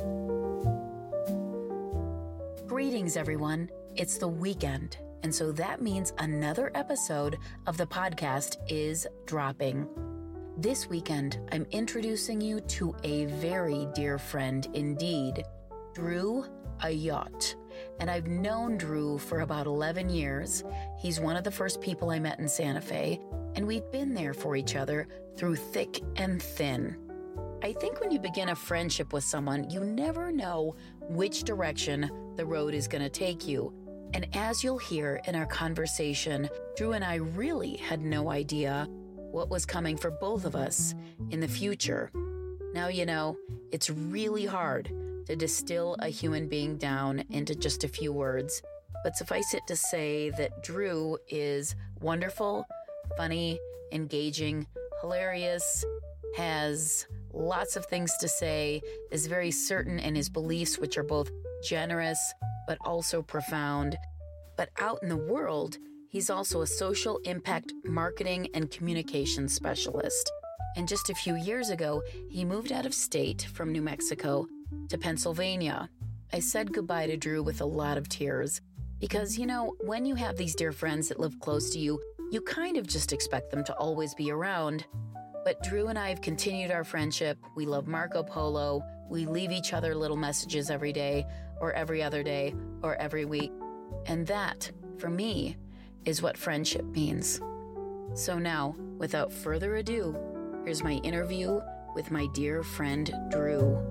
Greetings, everyone. It's the weekend, and so that means another episode of the podcast is dropping. This weekend, I'm introducing you to a very dear friend indeed, Drew Ayotte. And I've known Drew for about 11 years. He's one of the first people I met in Santa Fe, and we've been there for each other through thick and thin. I think when you begin a friendship with someone, you never know which direction the road is going to take you. And as you'll hear in our conversation, Drew and I really had no idea what was coming for both of us in the future. Now, it's really hard to distill a human being down into just a few words, but suffice it to say that Drew is wonderful, funny, engaging, hilarious, has lots of things to say, is very certain in his beliefs, which are both generous but also profound. But out in the world, he's also a social impact marketing and communications specialist. And just a few years ago, he moved out of state from New Mexico to Pennsylvania. I said goodbye to Drew with a lot of tears because, when you have these dear friends that live close to you, you kind of just expect them to always be around. But Drew and I have continued our friendship. We love Marco Polo. We leave each other little messages every day, or every other day, or every week. And that, for me, is what friendship means. So now, without further ado, here's my interview with my dear friend Drew.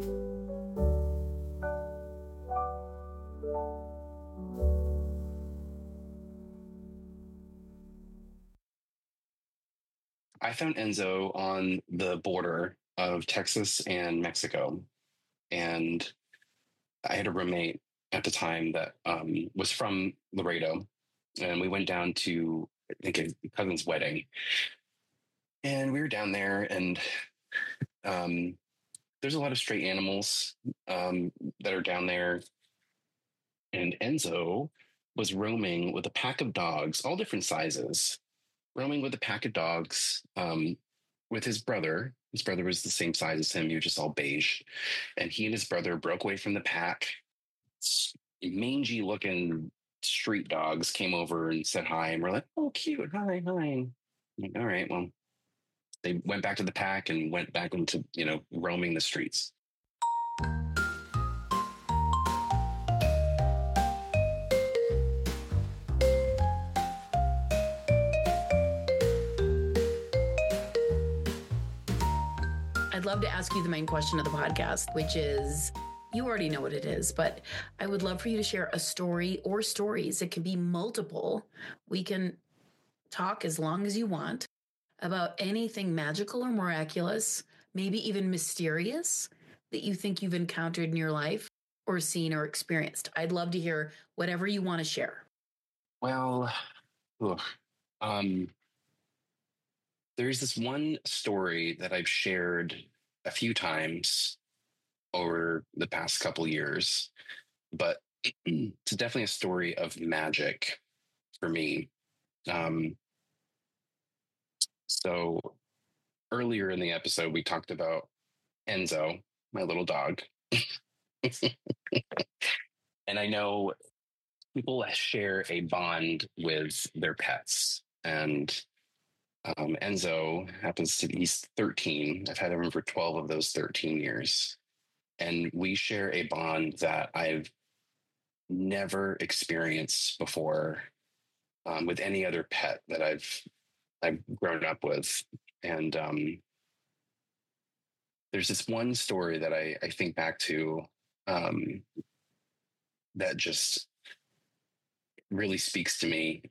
I found Enzo on the border of Texas and Mexico. And I had a roommate at the time that was from Laredo. And we went down to, I think, a cousin's wedding. And we were down there, and there's a lot of stray animals that are down there. And Enzo was roaming with a pack of dogs, all different sizes, roaming with a pack of dogs with his brother. His brother was the same size as him. He was just all beige. And he and his brother broke away from the pack. Mangy looking street dogs came over and said hi. And we're like, oh, cute. Hi. Like, all right, well, they went back to the pack and went back into, roaming the streets. I'd love to ask you the main question of the podcast, which is, you already know what it is, but I would love for you to share a story or stories. It can be multiple. We can talk as long as you want about anything magical or miraculous, maybe even mysterious that you think you've encountered in your life or seen or experienced. I'd love to hear whatever you want to share. Well, there's this one story that I've shared a few times over the past couple years, but it's definitely a story of magic for me. So earlier in the episode, we talked about Enzo, my little dog. And I know people share a bond with their pets. And Enzo happens to be, he's 13. I've had him for 12 of those 13 years. And we share a bond that I've never experienced before with any other pet that I've grown up with. And there's this one story that I think back to that just really speaks to me.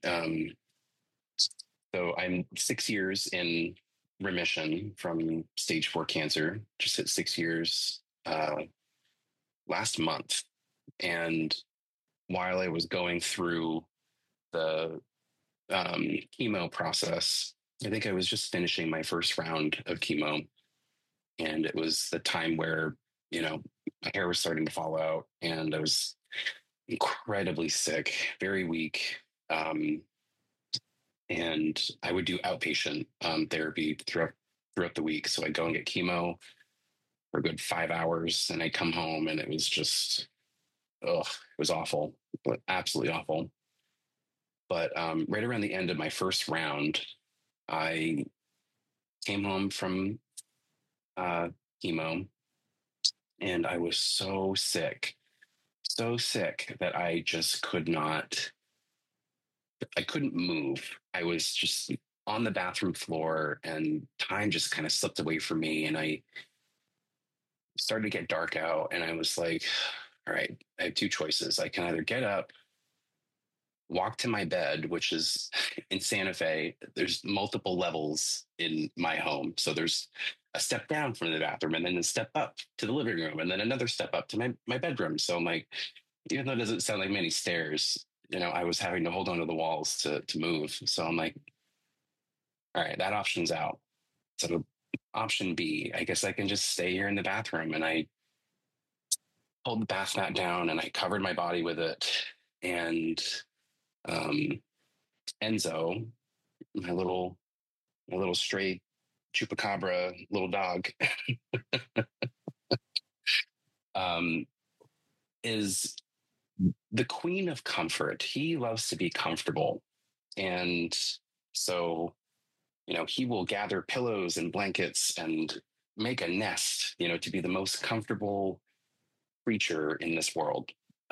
So I'm 6 years in remission from stage 4 cancer, just hit 6 years last month. And while I was going through the chemo process, I think I was just finishing my first round of chemo. And it was the time where, my hair was starting to fall out and I was incredibly sick, very weak. And I would do outpatient therapy throughout the week. So I'd go and get chemo for a good 5 hours, and I come home and it was just, it was awful, absolutely awful. But right around the end of my first round, I came home from uh, chemo, and I was so sick that I just could not, I couldn't move. I was just on the bathroom floor, and time just kind of slipped away from me. And I started to get dark out, and I was like, all right, I have two choices. I can either get up, walk to my bed, which is in Santa Fe. There's multiple levels in my home. So there's a step down from the bathroom, and then a step up to the living room, and then another step up to my bedroom. So I'm like, even though it doesn't sound like many stairs, I was having to hold onto the walls to move. So I'm like, all right, that option's out. So option B, I guess I can just stay here in the bathroom. And I pulled the bath mat down and I covered my body with it. And um, Enzo, my little stray chupacabra little dog, um, is the queen of comfort. He loves to be comfortable. And so, he will gather pillows and blankets and make a nest, to be the most comfortable creature in this world.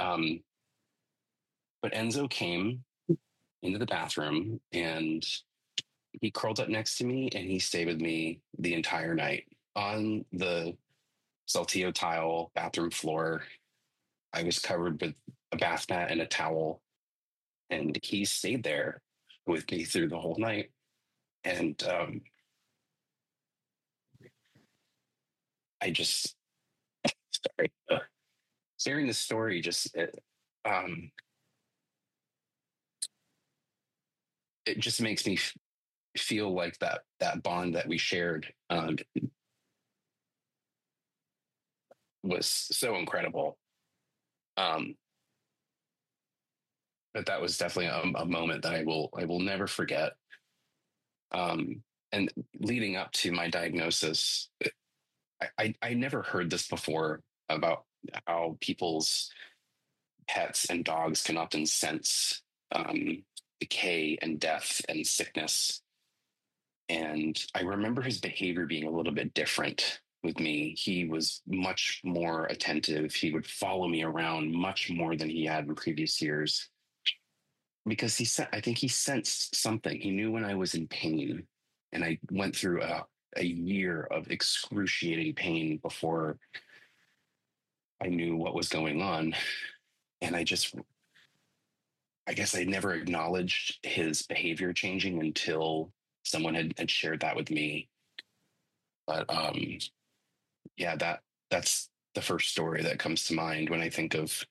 But Enzo came into the bathroom and he curled up next to me and he stayed with me the entire night on the Saltillo tile bathroom floor. I was covered with a bath mat and a towel, and he stayed there with me through the whole night. And I just, sorry, hearing the story um, it just makes me feel like that bond that we shared was so incredible. But that was definitely a moment that I will never forget. And leading up to my diagnosis, I never heard this before about how people's pets and dogs can often sense decay and death and sickness. And I remember his behavior being a little bit different with me. He was much more attentive. He would follow me around much more than he had in previous years because I think he sensed something. He knew when I was in pain, and I went through a year of excruciating pain before I knew what was going on. And I guess I never acknowledged his behavior changing until someone had shared that with me. But yeah, that's the first story that comes to mind when I think of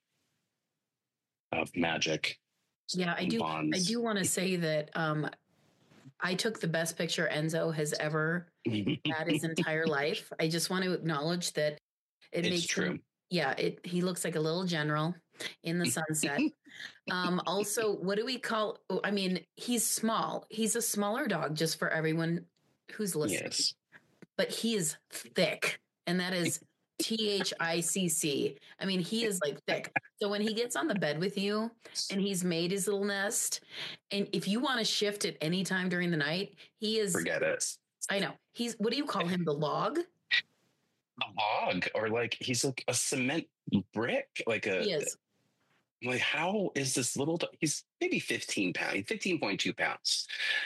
magic. Yeah, I do. Bonds. I do want to say that I took the best picture Enzo has ever had his entire life. I just want to acknowledge that it it's makes true. him, yeah, he looks like a little general in the sunset. Also, what do we call? I mean, he's small. He's a smaller dog, just for everyone who's listening. Yes. But he is thick, and that is THICC. I mean, he is like thick. So when he gets on the bed with you and he's made his little nest, and if you want to shift at any time during the night, he is. Forget it. I know. He's, what do you call him? The log? A log, or like he's like a cement brick, like He is. Like, how is this little? He's maybe 15 pounds, 15.2 pounds.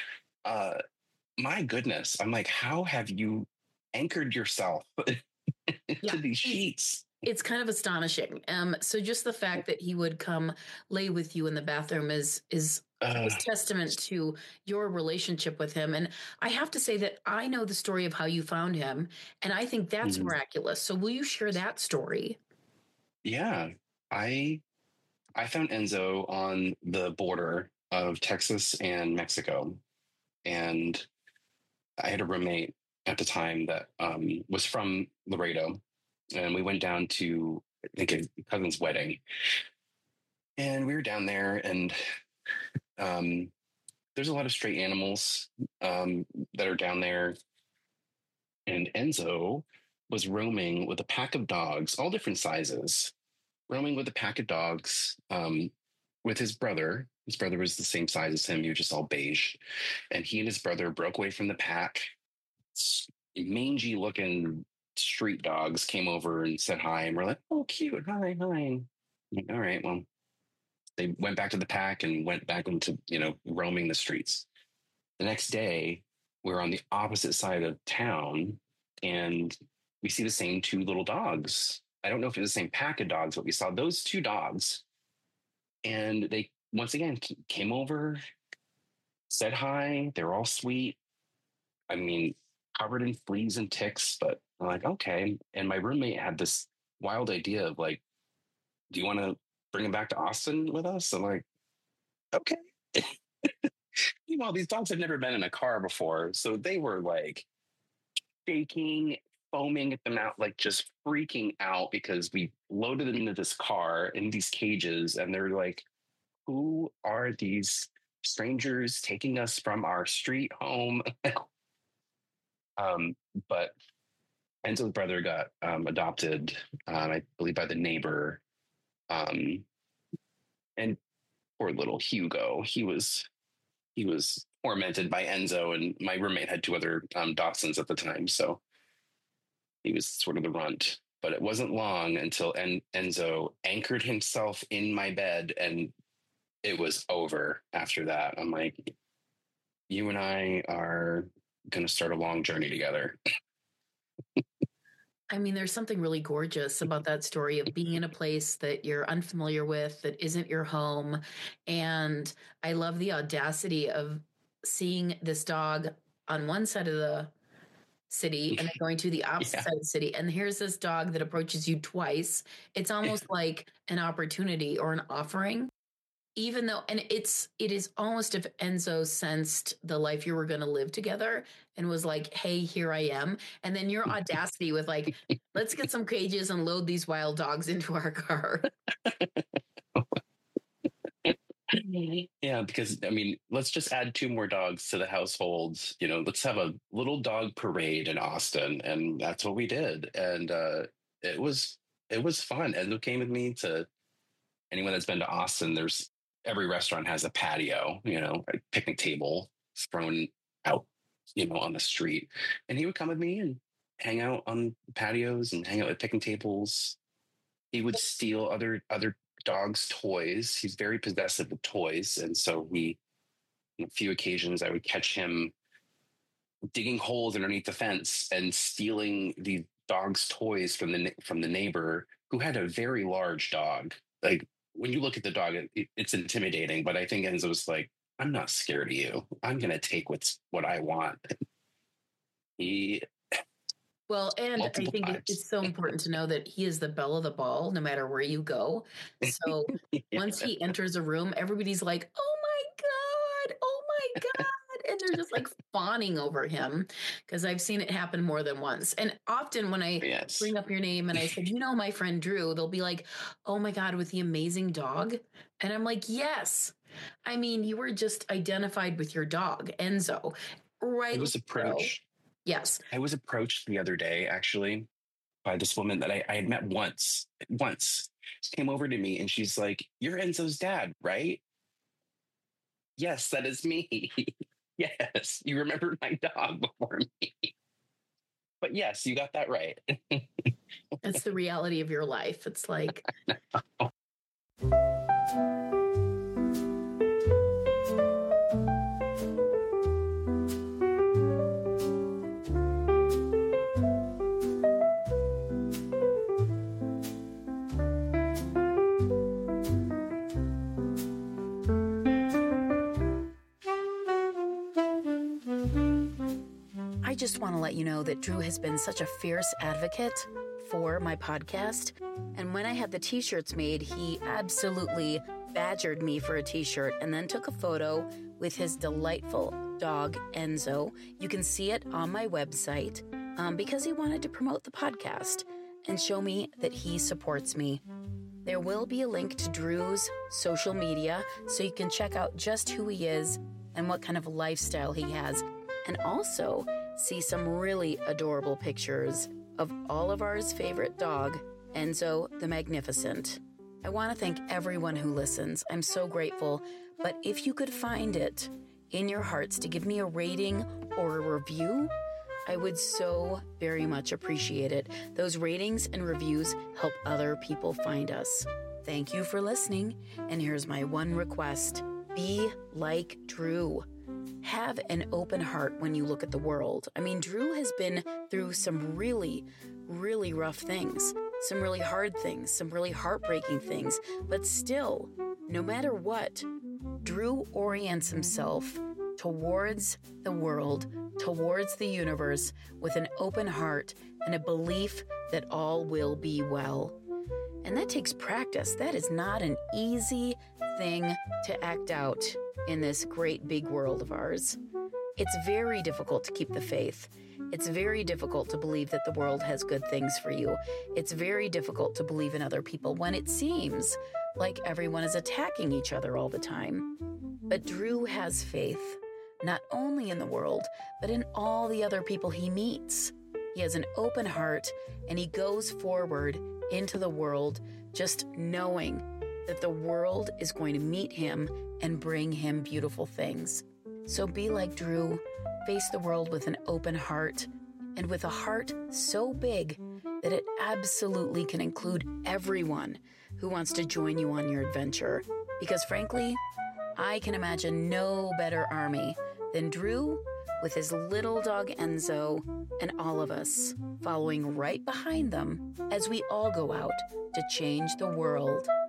My goodness, I'm like, how have you anchored yourself to these sheets? It's kind of astonishing. So just the fact that he would come lay with you in the bathroom is testament to your relationship with him. And I have to say that I know the story of how you found him, and I think that's miraculous. So will you share that story? Yeah, I found Enzo on the border of Texas and Mexico, and I had a roommate at the time that was from Laredo, and we went down to, I think, a cousin's wedding, and we were down there, and there's a lot of stray animals that are down there, and Enzo was roaming with a pack of dogs, all different sizes, roaming with a pack of dogs with his brother. His brother was the same size as him. He was just all beige. And he and his brother broke away from the pack. Mangy looking street dogs came over and said hi. And we're like, oh, cute. Hi, hi. Like, all right, well, they went back to the pack and went back into, roaming the streets. The next day, we're on the opposite side of town and we see the same two little dogs. I don't know if it's the same pack of dogs, but we saw those two dogs. And they, once again, came over, said hi. They were all sweet. I mean, covered in fleas and ticks, but I'm like, okay. And my roommate had this wild idea of like, do you want to bring him back to Austin with us? I'm like, okay. Meanwhile, these dogs had never been in a car before. So they were like shaking, foaming at the mouth, like just freaking out because we loaded them into this car in these cages. And they're like, who are these strangers taking us from our street home? But Enzo's brother got adopted, I believe, by the neighbor. And poor little Hugo, he was tormented by Enzo, and my roommate had two other dachshunds at the time, so he was sort of the runt. But it wasn't long until Enzo anchored himself in my bed, and it was over after that. I'm like, you and I are going to start a long journey together. I mean, there's something really gorgeous about that story of being in a place that you're unfamiliar with, that isn't your home. And I love the audacity of seeing this dog on one side of the city and then going to the opposite side of the city. And here's this dog that approaches you twice. It's almost like an opportunity or an offering. Even though, and it is almost if Enzo sensed the life you were going to live together and was like, hey, here I am. And then your audacity with like, let's get some cages and load these wild dogs into our car. Yeah, because I mean, let's just add two more dogs to the household. Let's have a little dog parade in Austin. And that's what we did. And it was fun. Enzo came with me to anyone that's been to Austin. Every restaurant has a patio, a picnic table thrown out, on the street. And he would come with me and hang out on patios and hang out at picnic tables. He would steal other dogs' toys. He's very possessive of toys. And so on a few occasions, I would catch him digging holes underneath the fence and stealing the dog's toys from the neighbor who had a very large dog. Like, when you look at the dog, it's intimidating, but I think Enzo's like, I'm not scared of you. I'm going to take what I want. Well, and I think it's so important to know that he is the belle of the ball, no matter where you go. So once he enters a room, everybody's like, oh my God. And they're just like fawning over him, because I've seen it happen more than once. And often when I bring up your name and I said, my friend Drew, they'll be like, oh my God, with the amazing dog. And I'm like, yes. I mean, you were just identified with your dog, Enzo. Right. I was approached. Yes. I was approached the other day, actually, by this woman that I had met once. She came over to me and she's like, you're Enzo's dad, right? Yes, that is me. Yes, you remembered my dog before me. But yes, you got that right. That's the reality of your life. It's like... I just want to let you know that Drew has been such a fierce advocate for my podcast. And when I had the t-shirts made, he absolutely badgered me for a t-shirt and then took a photo with his delightful dog, Enzo. You can see it on my website because he wanted to promote the podcast and show me that he supports me. There will be a link to Drew's social media so you can check out just who he is and what kind of lifestyle he has, and also see some really adorable pictures of all of ours favorite dog, Enzo the Magnificent. I want to thank everyone who listens. I'm so grateful. But if you could find it in your hearts to give me a rating or a review, I would so very much appreciate it. Those ratings and reviews help other people find us. Thank you for listening. And here's my one request. Be like Drew. Have an open heart when you look at the world. I mean, Drew has been through some really, really rough things, some really hard things, some really heartbreaking things. But still, no matter what, Drew orients himself towards the world, towards the universe, with an open heart and a belief that all will be well. And that takes practice. That is not an easy thing to act out in this great big world of ours. It's very difficult to keep the faith. It's very difficult to believe that the world has good things for you. It's very difficult to believe in other people when it seems like everyone is attacking each other all the time. But Drew has faith, not only in the world, but in all the other people he meets. He has an open heart, and he goes forward into the world just knowing that the world is going to meet him and bring him beautiful things. So be like Drew, face the world with an open heart, and with a heart so big that it absolutely can include everyone who wants to join you on your adventure. Because frankly, I can imagine no better army than Drew with his little dog Enzo and all of us following right behind them as we all go out to change the world.